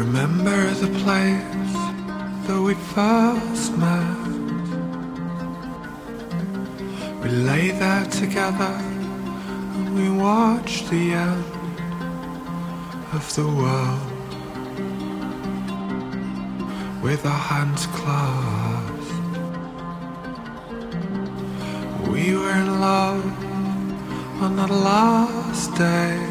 Remember the place that we first met. We lay there together and we watched the end of the world with our hands clasped. We were in love on that last day.